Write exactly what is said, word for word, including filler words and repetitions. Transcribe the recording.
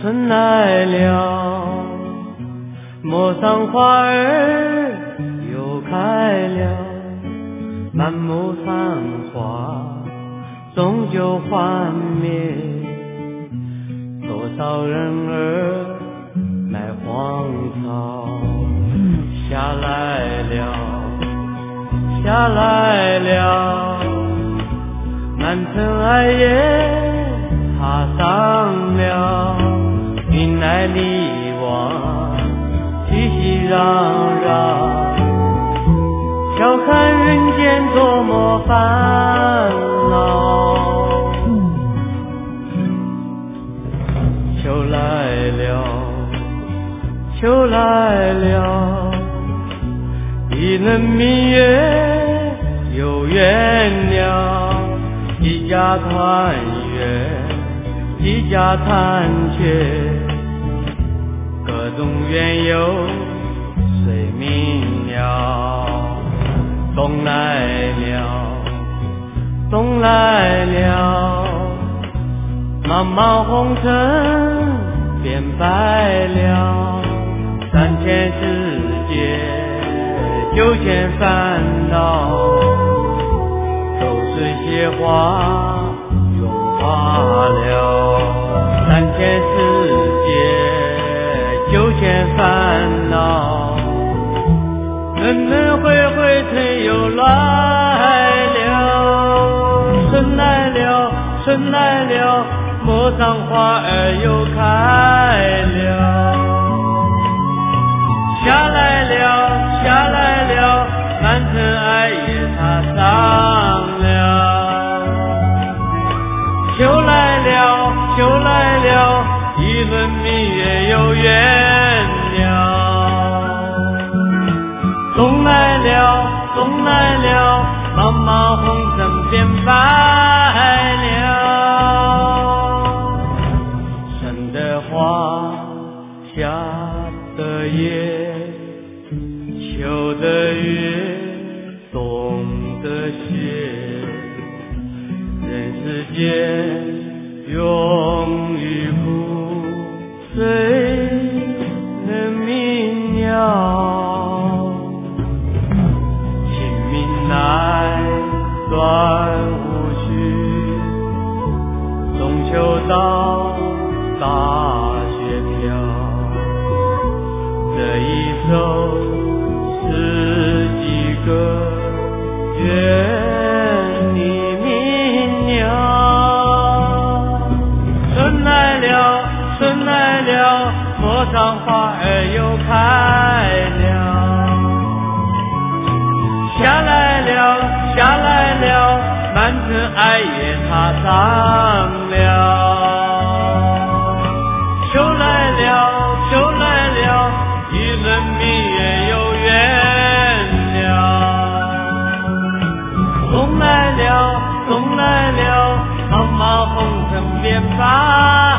春来了，陌上花儿又开了，满目残花终究幻灭，多少人儿卖荒草。下来了，下来了，满城爱也踏上了，迎来你我熙熙攘攘，笑看人间多么烦恼。秋来了，秋来了，一轮明月有缘了，一家团圆，一家团结，各种缘由谁明了。冬来了，冬来了，茫茫红尘变白了，三千世界九千烦恼，都是些花融化了，三千世界九千烦恼，轮轮回回春又来了，春来了，春来了，陌上花儿又开了，下来了，下来了，满城爱也踏上了，秋来了，秋来了，一轮明月有缘了，冬来了，冬来了，茫茫红尘变白了，生的花，夏的叶，秋的月，冬的雪，人世间永与苦，谁能明了？清明来，断无绪，中秋到，大雪飘，这一首十几个愿你明了。春来了，春来了，陌上花儿又开了，下来了，下来了，满城爱也踏上了，秋来了，秋来了，一轮明月有缘了，冬来了，冬来了，茫茫红尘变白